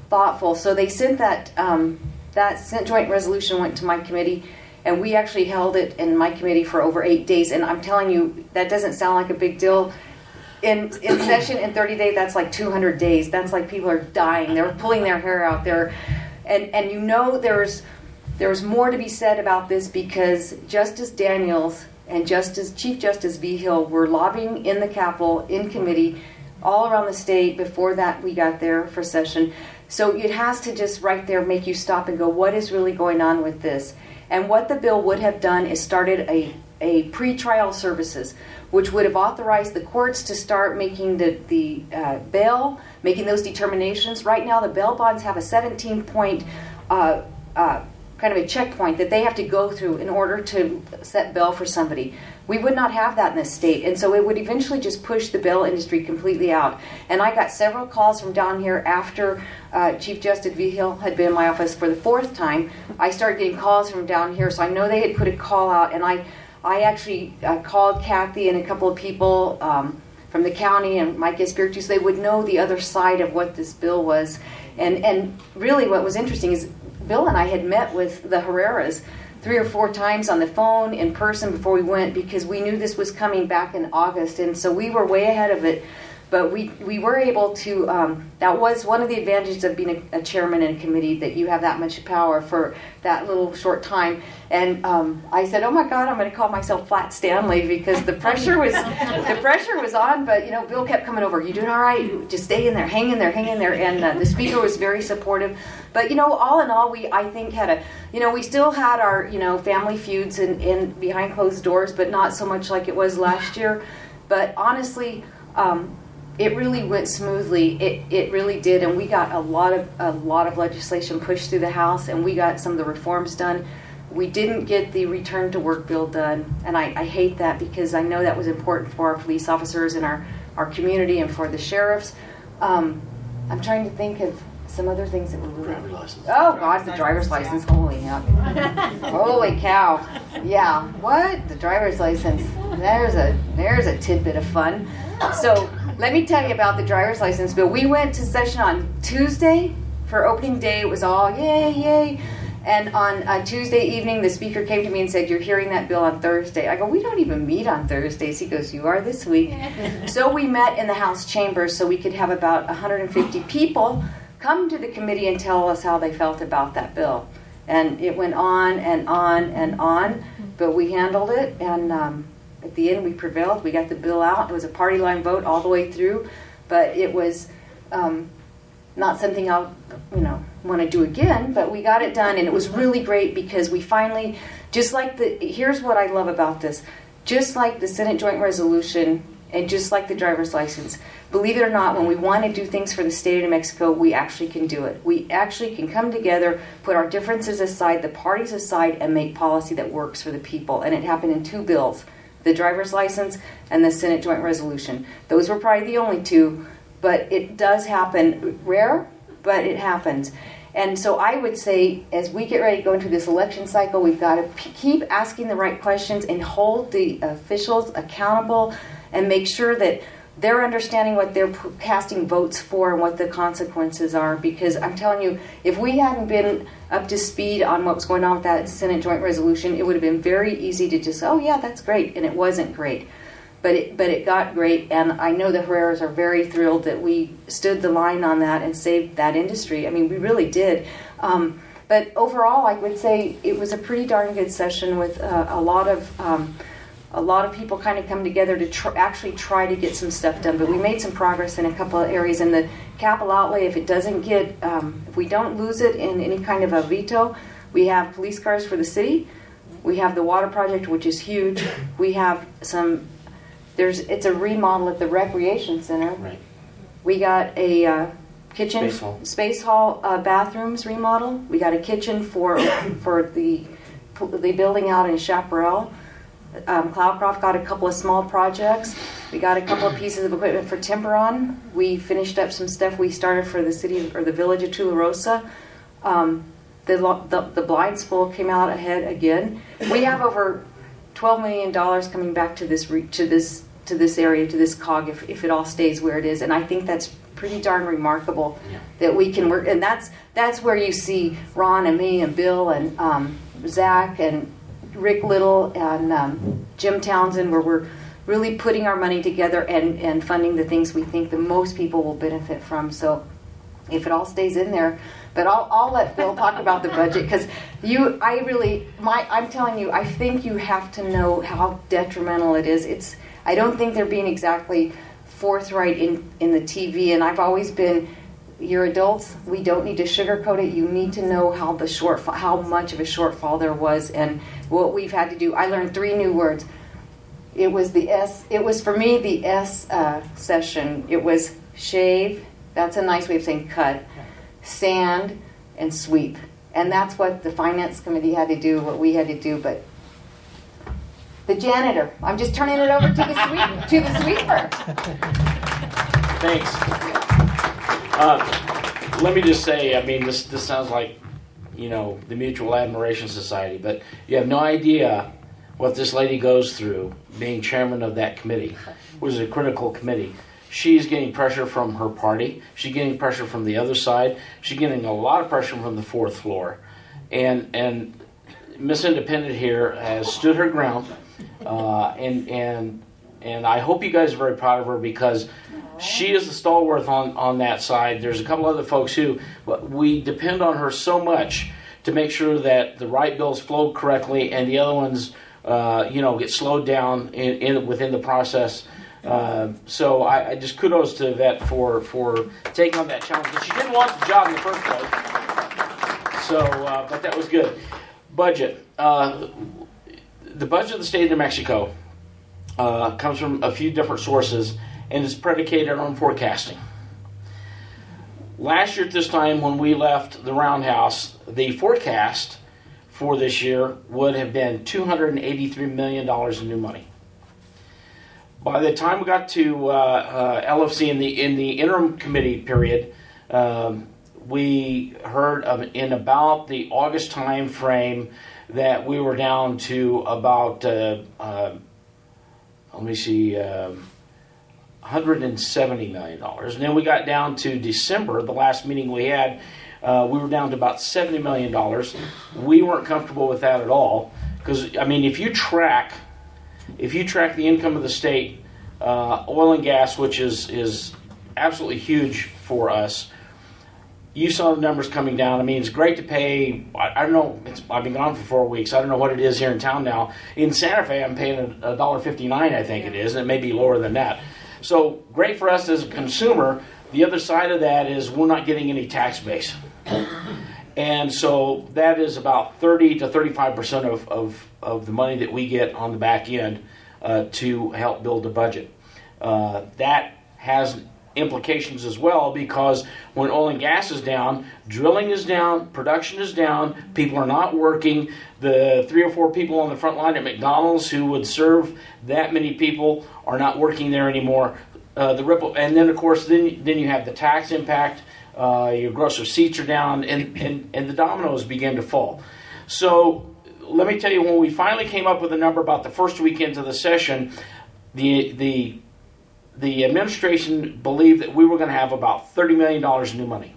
thoughtful. So they sent that, um, that Senate Joint Resolution went to my committee, and we actually held it in my committee for over eight days. And I'm telling you, that doesn't sound like a big deal. In, in session in thirty days, that's like two hundred days. That's like people are dying. They're pulling their hair out there. And, and you know there's, there's more to be said about this, because Justice Daniels and Justice Chief Justice Vigil were lobbying in the Capitol, in committee, all around the state before that we got there for session. So it has to just right there make you stop and go, what is really going on with this? And what the bill would have done is started a, a pre-trial services, which would have authorized the courts to start making the, the uh, bail, making those determinations. Right now, the bail bonds have a seventeen-point uh, uh, kind of a checkpoint that they have to go through in order to set bail for somebody. We would not have that in this state, and so it would eventually just push the bail industry completely out. And I got several calls from down here after uh, Chief Justice Vigil had been in my office for the fourth time. I started getting calls from down here, so I know they had put a call out, and I, I actually uh, called Kathy and a couple of people um, from the county and Mike Espiritu, so they would know the other side of what this bill was. And and really what was interesting is Bill and I had met with the Herreras three or four times on the phone, in person, before we went, because we knew this was coming back in August, and so we were way ahead of it. But we, we were able to, um, that was one of the advantages of being a, a chairman in a committee, that you have that much power for that little short time. And um, I said, oh my God, I'm going to call myself Flat Stanley, because the pressure was the pressure was on. But you know, Bill kept coming over. You doing all right? Just stay in there, hang in there, hang in there. And uh, the speaker was very supportive. But you know, all in all, we I think had a, you know, we still had our you know family feuds in, in behind closed doors, but not so much like it was last year. But honestly, um, it really went smoothly. It it really did, and we got a lot of a lot of legislation pushed through the House, and we got some of the reforms done. We didn't get the return to work bill done, and I, I hate that, because I know that was important for our police officers and our, our community and for the sheriffs. Um, I'm trying to think of some other things that were really... Driver's license. Oh, God, the driver's license. Holy heck. Holy cow. Yeah. What? The driver's license. There's a, there's a tidbit of fun. So let me tell you about the driver's license bill. We went to session on Tuesday for opening day. It was all yay, yay. And on uh, Tuesday evening, the speaker came to me and said, you're hearing that bill on Thursday. I go, we don't even meet on Thursdays. He goes, you are this week. So we met in the House chambers so we could have about one hundred fifty people come to the committee and tell us how they felt about that bill. And it went on and on and on, but we handled it. And um, at the end, we prevailed. We got the bill out. It was a party line vote all the way through, but it was um, not something I'll, you know, want to do again, but we got it done, and it was really great, because we finally, just like the, here's what I love about this, just like the Senate Joint Resolution and just like the driver's license, believe it or not, when we want to do things for the state of New Mexico, we actually can do it. We actually can come together, put our differences aside, the parties aside, and make policy that works for the people. And it happened in two bills, the driver's license and the Senate Joint Resolution. Those were probably the only two, but it does happen. Rare, but it happens. And so I would say, as we get ready to go into this election cycle, we've got to p- keep asking the right questions and hold the officials accountable and make sure that they're understanding what they're p- casting votes for and what the consequences are. Because I'm telling you, if we hadn't been up to speed on what was going on with that Senate Joint Resolution, it would have been very easy to just, oh yeah, that's great. And it wasn't great. But it, but it got great, and I know the Herreras are very thrilled that we stood the line on that and saved that industry. I mean, we really did. Um, but overall, I would say it was a pretty darn good session with uh, a lot of um, a lot of people kind of come together to tr- actually try to get some stuff done. But we made some progress in a couple of areas. In the capital outlay, if it doesn't get, um, if we don't lose it in any kind of a veto, we have police cars for the city. We have the water project, which is huge. We have some. There's it's a remodel at the recreation center. Right. We got a uh, kitchen, Space hall, space hall uh, bathrooms remodel. We got a kitchen for for the the building out in Chaparral. Um, Cloudcroft got a couple of small projects. We got a couple of pieces of equipment for Timberon. We finished up some stuff we started for the city or the village of Tularosa. Um, the, the the blind school came out ahead again. We have over twelve million dollars coming back to this re- to this to this area, to this cog, if, if it all stays where it is. And I think that's pretty darn remarkable that we can work. And that's that's where you see Ron and me and Bill and um, Zach and Rick Little and um, Jim Townsend, where we're really putting our money together and, and funding the things we think the most people will benefit from. So if it all stays in there, but I'll, I'll let Bill talk about the budget, because you, I really, my, I'm telling you, I think you have to know how detrimental it is. It's, I don't think they're being exactly forthright in, in the T V, and I've always been, you're adults, we don't need to sugarcoat it. You need to know how the shortfall, how much of a shortfall there was, and what we've had to do. I learned three new words. It was the S, it was for me the S uh, session. It was shave, that's a nice way of saying cut, sand, and sweep. And that's what the finance committee had to do, what we had to do. But the janitor, I'm just turning it over to the sweep, to the sweeper. Thanks. Uh, let me just say, I mean, this this sounds like, you know, the Mutual Admiration Society, but you have no idea what this lady goes through being chairman of that committee, which is a critical committee. She's getting pressure from her party. She's getting pressure from the other side. She's getting a lot of pressure from the fourth floor. And and Miss Independent here has stood her ground. Uh, and and and I hope you guys are very proud of her, because she is the stalwart on, on that side. There's a couple other folks who, but we depend on her so much to make sure that the right bills flow correctly and the other ones, uh, you know, get slowed down in, in within the process. Uh, so I, I just kudos to Yvette for, for taking on that challenge. But she didn't want the job in the first place. So, uh, but that was good. Budget. Uh, the budget of the state of New Mexico uh, comes from a few different sources and is predicated on forecasting. Last year at this time when we left the Roundhouse, the forecast for this year would have been two hundred eighty-three million dollars in new money. By the time we got to uh, uh, L F C in the in the interim committee period, um, we heard of in about the August time frame that we were down to about uh, uh, let me see, uh, one hundred seventy million dollars, and then we got down to December, the last meeting we had. Uh, we were down to about seventy million dollars. We weren't comfortable with that at all, because I mean, if you track. If you track the income of the state, uh, oil and gas, which is is absolutely huge for us, you saw the numbers coming down. I mean, it's great to pay. I, I don't know. It's, I've been gone for four weeks. I don't know what it is here in town now. In Santa Fe, I'm paying a, a dollar fifty-nine. I think it is, and it may be lower than that. So great for us as a consumer. The other side of that is we're not getting any tax base. And so that is about thirty to thirty-five percent of, of, of the money that we get on the back end uh, to help build the budget. Uh, that has implications as well, because when oil and gas is down, drilling is down, production is down, people are not working. The three or four people on the front line at McDonald's who would serve that many people are not working there anymore. Uh, the ripple, and then of course, then then you have the tax impact. Uh, your gross receipts are down, and, and, and the dominoes begin to fall. So let me tell you, when we finally came up with a number about the first weekend of the session, the the the administration believed that we were going to have about thirty million dollars in new money.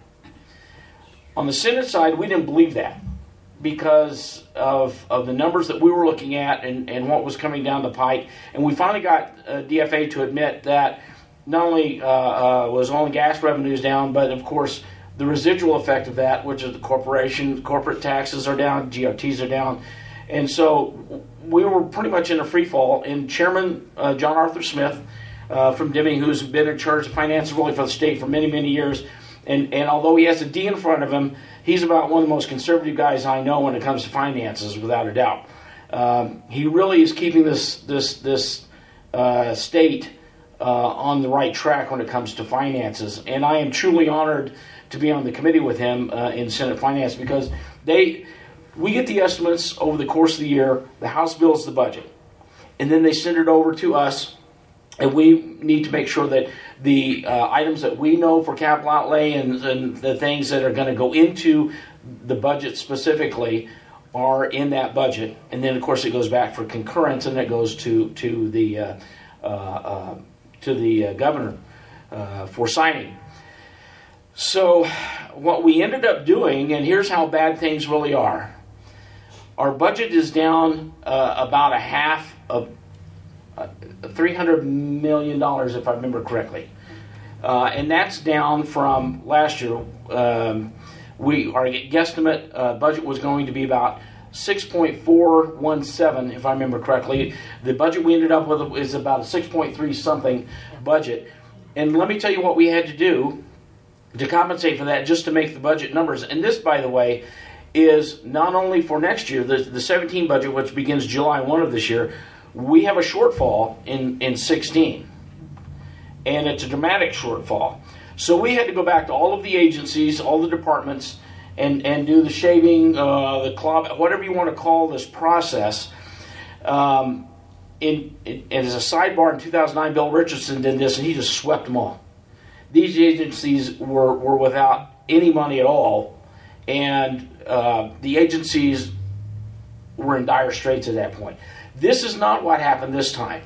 On the Senate side, we didn't believe that because of, of the numbers that we were looking at and, and what was coming down the pike. And we finally got uh, D F A to admit that not only uh, uh, was oil and gas revenues down, but of course the residual effect of that, which is the corporation, corporate taxes are down, G O Ts are down. And so we were pretty much in a free fall. And Chairman uh, John Arthur Smith uh, from Deming, who's been in charge of finance really for the state for many, many years, and, and although he has a D in front of him, he's about one of the most conservative guys I know when it comes to finances, without a doubt. Um, he really is keeping this this this uh, state Uh, on the right track when it comes to finances. And I am truly honored to be on the committee with him uh, in Senate Finance, because they, we get the estimates over the course of the year, the House builds the budget, and then they send it over to us, and we need to make sure that the uh, items that we know for capital outlay and, and the things that are going to go into the budget specifically are in that budget. And then of course it goes back for concurrence, and it goes to, to the uh, uh, uh, to the uh, governor uh, for signing. So what we ended up doing, and here's how bad things really are. Our budget is down uh, about a half of uh, three hundred million dollars, if I remember correctly. Uh, and that's down from last year. Um, we Our guesstimate uh, budget was going to be about six point four one seven, if I remember correctly. The budget we ended up with is about a six point three something budget. And let me tell you what we had to do to compensate for that, just to make the budget numbers. And this, by the way, is not only for next year, the, the seventeen budget, which begins July first of this year, we have a shortfall in, in sixteen. And it's a dramatic shortfall. So we had to go back to all of the agencies, all the departments, and, and do the shaving, uh, the club, whatever you want to call this process. Um, in, in, and as a sidebar, in two thousand nine, Bill Richardson did this, and he just swept them all. These agencies were, were without any money at all, and uh, the agencies were in dire straits at that point. This is not what happened this time.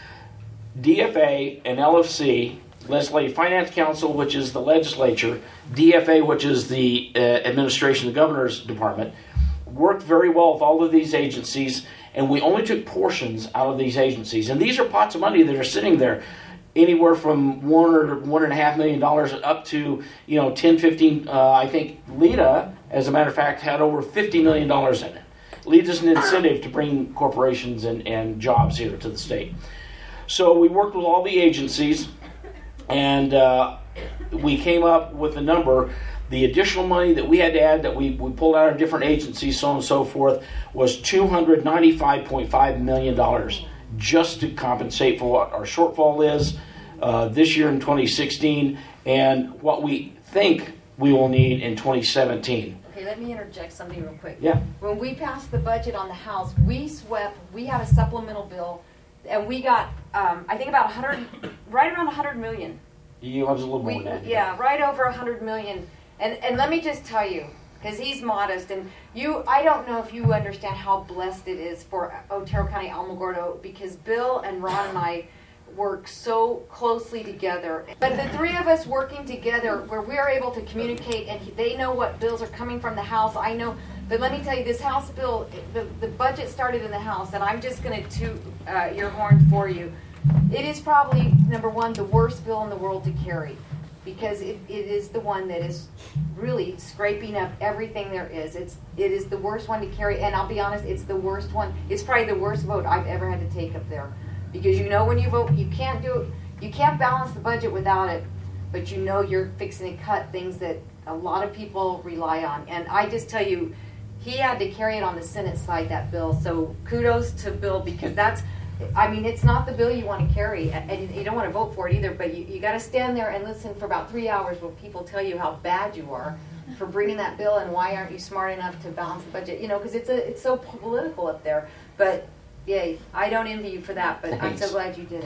D F A and L F C, Legislative Finance Council, which is the legislature, D F A, which is the uh, administration, the governor's department, worked very well with all of these agencies, and we only took portions out of these agencies. And these are pots of money that are sitting there, anywhere from one or one and a half million dollars up to, you know, ten, fifteen. Uh, I think Lita, as a matter of fact, had over fifty million dollars in it. Lita's an incentive to bring corporations and, and jobs here to the state. So we worked with all the agencies, and uh, we came up with a number. The additional money that we had to add, that we, we pulled out of different agencies, so on and so forth, was two hundred ninety-five point five million dollars. Just to compensate for what our shortfall is uh, this year in twenty sixteen and what we think we will need in twenty seventeen. Okay, let me interject something real quick. Yeah. When we passed the budget on the House, we swept, we had a supplemental bill, and we got, um, I think about one hundred, right around one hundred million. You was a little We, more than that. yeah, right over one hundred million. And and let me just tell you, because he's modest, and you, I don't know if you understand how blessed it is for Otero County, Alamogordo, because Bill and Ron and I work so closely together. But the three of us working together, where we are able to communicate, and they know what bills are coming from the House, I know. But let me tell you, this House bill, the, the budget started in the House, and I'm just going to toot uh, your horn for you. It is probably, number one, the worst bill in the world to carry, because it, it is the one that is really scraping up everything there is. It's it is the worst one to carry, and I'll be honest, it's the worst one. It's probably the worst vote I've ever had to take up there, because you know when you vote, you can't do it, you can't balance the budget without it, but you know you're fixing to cut things that a lot of people rely on. And I just tell you, he had to carry it on the Senate side, that bill. So kudos to Bill, because that's, I mean, it's not the bill you want to carry, and you don't want to vote for it either, but you, you got to stand there and listen for about three hours while people tell you how bad you are for bringing that bill and why aren't you smart enough to balance the budget, you know, because it's a it's so political up there. But yeah, I don't envy you for that, but I'm so glad you did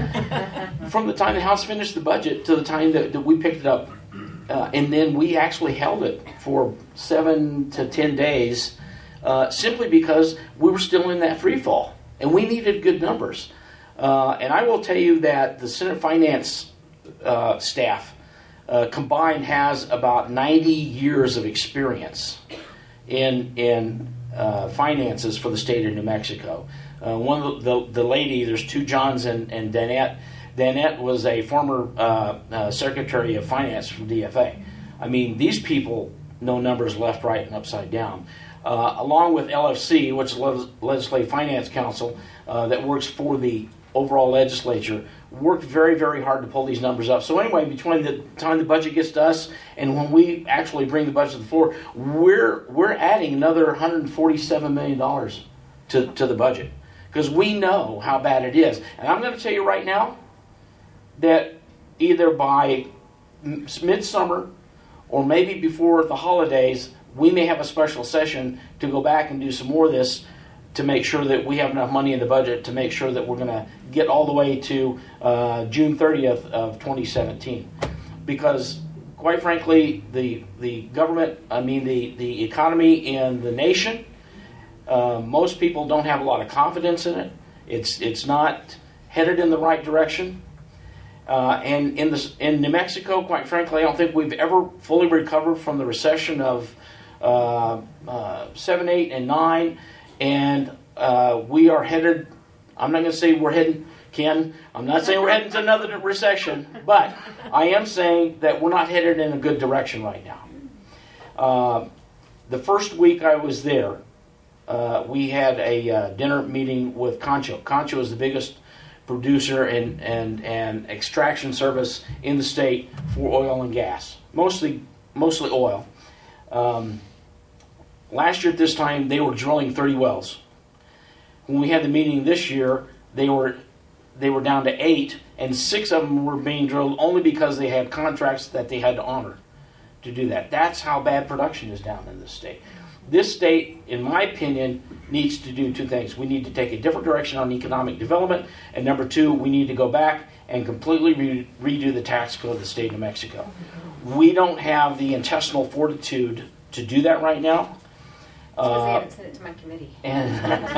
it. From the time the House finished the budget to the time that, that we picked it up, uh, and then we actually held it for seven to ten days, uh, simply because we were still in that free fall. And we needed good numbers. Uh, and I will tell you that the Senate Finance uh, staff uh, combined has about ninety years of experience in in uh, finances for the state of New Mexico. Uh, one of the, the, the lady, there's two Johns and, and Danette. Danette was a former uh, uh, Secretary of Finance from D F A. I mean, these people know numbers left, right, and upside down. Uh, along with L F C, which is the Legislative Finance Council, uh, that works for the overall legislature, worked very, very hard to pull these numbers up. So anyway, between the time the budget gets to us and when we actually bring the budget to the floor, we're we're adding another one hundred forty-seven million dollars to, to the budget, because we know how bad it is. And I'm going to tell you right now that either by midsummer or maybe before the holidays, we may have a special session to go back and do some more of this to make sure that we have enough money in the budget to make sure that we're going to get all the way to uh, June thirtieth of twenty seventeen. Because, quite frankly, the the government, I mean the, the economy in the nation, uh, most people don't have a lot of confidence in it. It's it's not headed in the right direction. Uh, and in, this, in New Mexico, quite frankly, I don't think we've ever fully recovered from the recession of uh, uh, seven, eight, and nine. And uh, we are headed, I'm not going to say we're heading, Ken, I'm not saying we're heading to another recession, but I am saying that we're not headed in a good direction right now. Uh, the first week I was there, uh, we had a uh, dinner meeting with Concho. Concho is the biggest producer and, and, and extraction service in the state for oil and gas, mostly mostly oil. Um, last year at this time, they were drilling thirty wells. When we had the meeting this year, they were they were down to eight, and six of them were being drilled only because they had contracts that they had to honor to do that. That's how bad production is down in this state. This state, in my opinion, needs to do two things. We need to take a different direction on economic development, and number two, we need to go back and completely re- redo the tax code of the state of New Mexico. We don't have the intestinal fortitude to do that right now. Because Uh, they haven't sent it to my committee. and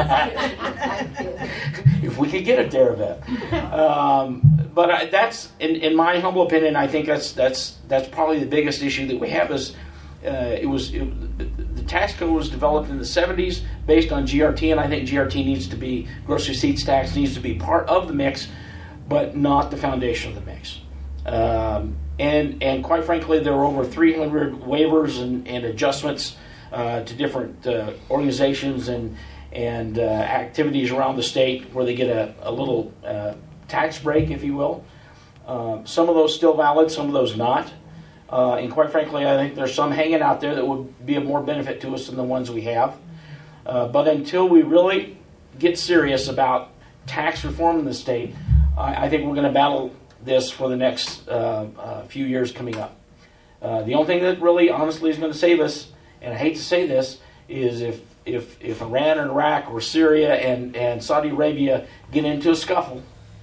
if we could get it there, Yvette. Um, but I, that's, in, in my humble opinion, I think that's that's that's probably the biggest issue that we have. Is uh, it was it, the tax code was developed in the seventies based on G R T, and I think G R T needs to be gross receipts tax needs to be part of the mix, but not the foundation of the mix. Um, and and quite frankly, there were over three hundred waivers and, and adjustments Uh, to different uh, organizations and and uh, activities around the state where they get a, a little uh, tax break, if you will. Uh, some of those still valid, some of those not. Uh, and quite frankly, I think there's some hanging out there that would be of more benefit to us than the ones we have. Uh, but until we really get serious about tax reform in the state, I, I think we're going to battle this for the next uh, uh, few years coming up. Uh, the only thing that really, honestly, is going to save us, and I hate to say this, is if if, if Iran and Iraq or Syria and, and Saudi Arabia get into a scuffle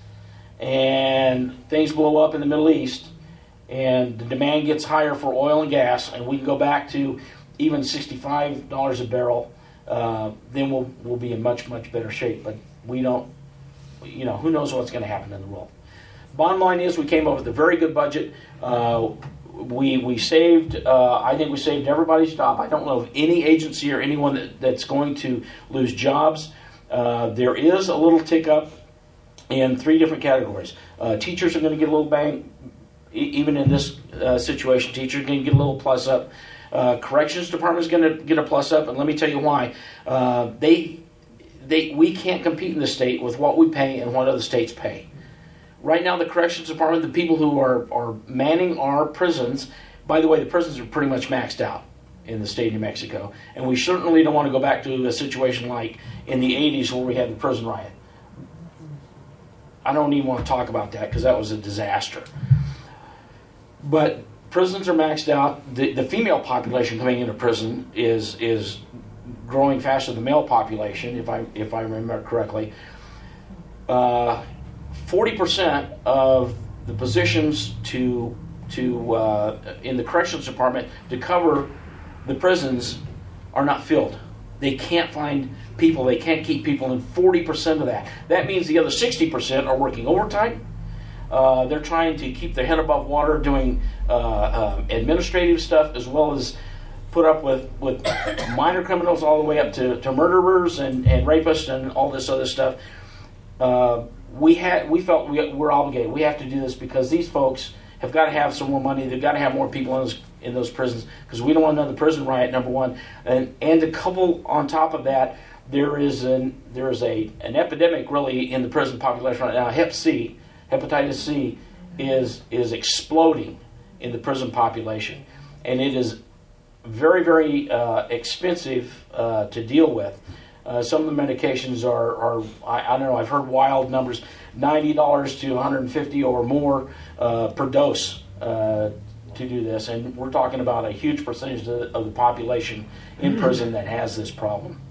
and things blow up in the Middle East and the demand gets higher for oil and gas and we can go back to even sixty-five dollars a barrel, uh, then we'll, we'll be in much, much better shape. But we don't, you know, who knows what's going to happen in the world. Bottom line is we came up with a very good budget. Uh, We we saved, uh, I think we saved everybody's job. I don't know of any agency or anyone that, that's going to lose jobs. Uh, there is a little tick up in three different categories. Uh, teachers are going to get a little bang, e- even in this uh, situation. Teachers are going to get a little plus up. Uh, corrections department is going to get a plus up, and let me tell you why. Uh, they they we can't compete in the state with what we pay and what other states pay. Right now, the corrections department, the people who are, are manning our prisons, by the way, the prisons are pretty much maxed out in the state of New Mexico. And we certainly don't want to go back to a situation like in the eighties where we had the prison riot. I don't even want to talk about that because that was a disaster. But prisons are maxed out. The, the female population coming into prison is is growing faster than the male population, if I, if I remember correctly. Uh... forty percent of the positions to to uh, in the corrections department to cover the prisons are not filled. They can't find people. They can't keep people in forty percent of that. That means the other sixty percent are working overtime. Uh, they're trying to keep their head above water doing uh, uh, administrative stuff as well as put up with, with minor criminals all the way up to, to murderers and, and rapists and all this other stuff. Uh, We had, we felt we, we're obligated. We have to do this because these folks have got to have some more money. They've got to have more people in those, in those prisons because we don't want another prison riot. Number one, and and a couple on top of that, there is an there is a an epidemic really in the prison population right now. Hep C, hepatitis C, is is exploding in the prison population, and it is very very uh, expensive uh, to deal with. Uh, some of the medications are, are I, I don't know, I've heard wild numbers, ninety dollars to one hundred fifty dollars or more uh, per dose uh, to do this. And we're talking about a huge percentage of the, of the population in prison that has this problem.